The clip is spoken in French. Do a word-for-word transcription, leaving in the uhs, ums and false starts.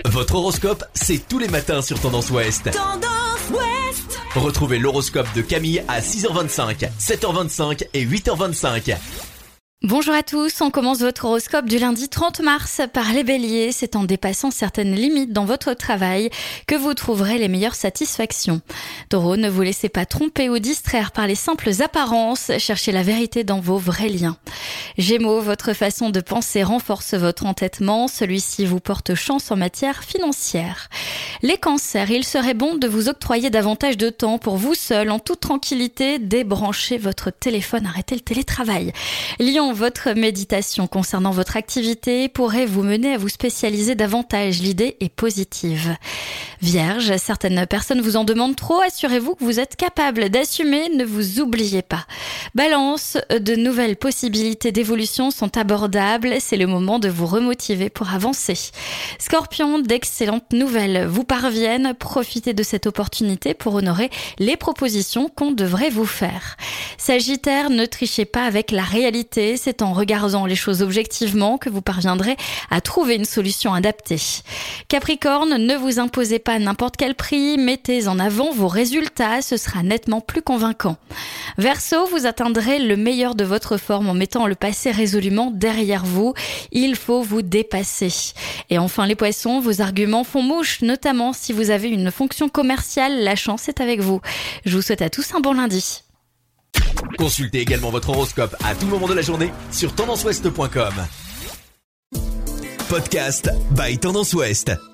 Votre horoscope, c'est tous les matins sur Tendance Ouest. Tendance Ouest. Retrouvez l'horoscope de Camille à six heures vingt-cinq, sept heures vingt-cinq et huit heures vingt-cinq. Bonjour à tous, on commence votre horoscope du lundi trente mars par les béliers. C'est en dépassant certaines limites dans votre travail que vous trouverez les meilleures satisfactions. Taureau, ne vous laissez pas tromper ou distraire par les simples apparences, cherchez la vérité dans vos vrais liens. Gémeaux, votre façon de penser renforce votre entêtement, celui-ci vous porte chance en matière financière. Les cancers, il serait bon de vous octroyer davantage de temps pour vous seul, en toute tranquillité, débranchez votre téléphone, arrêtez le télétravail. Lion, votre méditation concernant votre activité pourrait vous mener à vous spécialiser davantage. L'idée est positive. Vierge, certaines personnes vous en demandent trop. Assurez-vous que vous êtes capable d'assumer. Ne vous oubliez pas. Balance, de nouvelles possibilités d'évolution sont abordables. C'est le moment de vous remotiver pour avancer. Scorpion, d'excellentes nouvelles vous parviennent. Profitez de cette opportunité pour honorer les propositions qu'on devrait vous faire. Sagittaire, ne trichez pas avec la réalité. C'est en regardant les choses objectivement que vous parviendrez à trouver une solution adaptée. Capricorne, ne vous imposez pas n'importe quel prix, mettez en avant vos résultats, ce sera nettement plus convaincant. Verseau, vous atteindrez le meilleur de votre forme en mettant le passé résolument derrière vous. Il faut vous dépasser. Et enfin les poissons, vos arguments font mouche, notamment si vous avez une fonction commerciale, la chance est avec vous. Je vous souhaite à tous un bon lundi. Consultez également votre horoscope à tout moment de la journée sur tendance ouest point com. Podcast by Tendance Ouest.